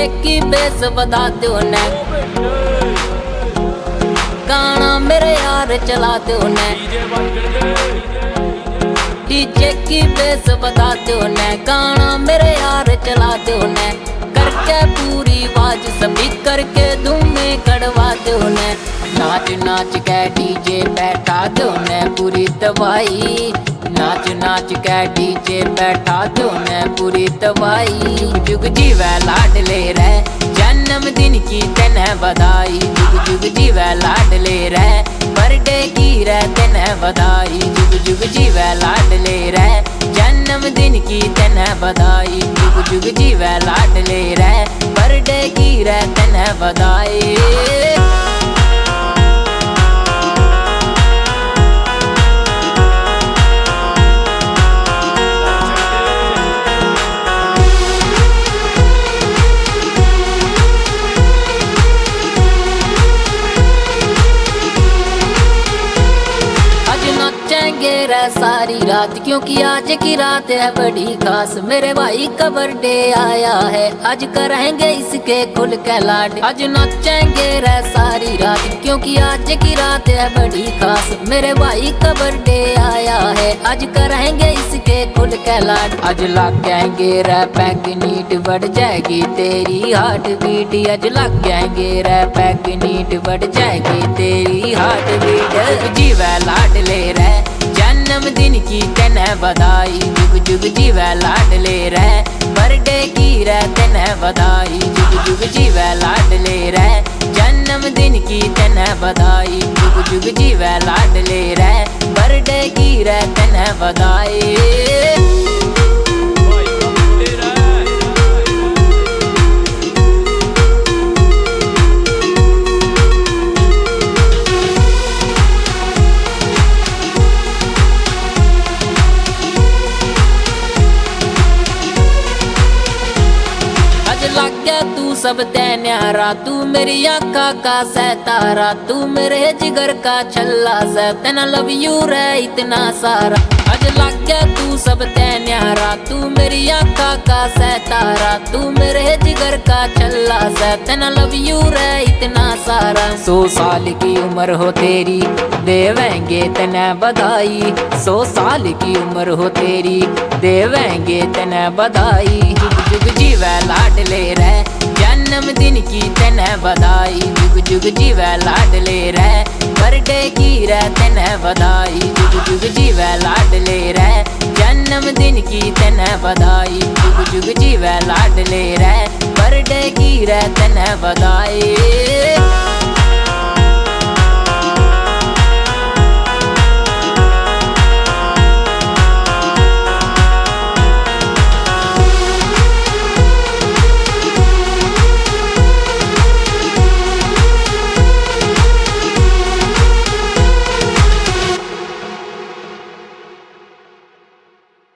DJ की base बजाते हो ने, गाना मेरे यार चलाते हो ने। डीजे की बेस बजाते हो ने, गाना मेरे यार चलाते हो ने। करके पूरी आवाज सभी करके धूम में कड़वाते हो ने। नाच नाच के डीजे बैठा दो ने पूरी तबाही, नाच नाच के डीजे बैठा दो ने पूरी तबाही। जुग जुग जीवे लाडले रे, जन्मदिन की तेने बधाई। जुग जुग जीवे लाडले रे, बर्थडे की रे तेने बधाई। जुग जुग जीवे लाडले रे, जन्मदिन की तेने बधाई। जुग जुग जीवे लाडले रे, बर्थडे की रे तेने बधाई। नाचेंगे रे सारी रात, क्योंकि आज की रात है बड़ी खास। मेरे भाई का बर्थडे आया है, आज करेंगे इसके खुल के लाड। आज नाचेंगे रे सारी रात, क्योंकि आज की रात है बड़ी खास। मेरे भाई का बर्थडे आया है, आज करेंगे इसके खुल के लाड। आज लगेंगे रे पैक नीट, बढ़ जाएगी तेरी हार्ट बीट। आज लगेंगे रे पैक नीट, बढ़ जाएगी तेरी हार्ट बीट। जीवे लाडले रे, जन्मदिन की तेने बधाई। जुग जुग जीवे लाडले रे, बर्थडे की रे तेने बधाई। जुग जुग जीवे लाडले रे, जन्मदिन की तेने बधाई। जुग जुग जीवे लाडले रे, बर्थडे की रे तेने बधाई। लाग्या तू सब ते न्यारा, तू मेरी आँखा का सैतारा। तू मेरे जिगर का छल्ला सा, तेना लव यू रे इतना सारा। आज लाग्या तू सब ते न्यारा, तू मेरी आँखा का सैतारा। तू मेरे जिगर का छल्ला सा, तेना लव यू रे इतना सारा। 100 साल की उम्र हो तेरी, देवेंगे तेने बधाई। 100 साल की उम्र हो तेरी, देवेंगे तेने बधाई। जुग जुग जीवे लाडले रे, जन्मदिन की तेने बधाई। जुग जुग जीवे लाडले रे, बर्थडे की रे तेने बधाई। जुग जुग जीवे लाडले रे, जन्मदिन की तेने बधाई। जुग जुग जीवे लाडले रे, बर्थडे की रे तेने बधाई।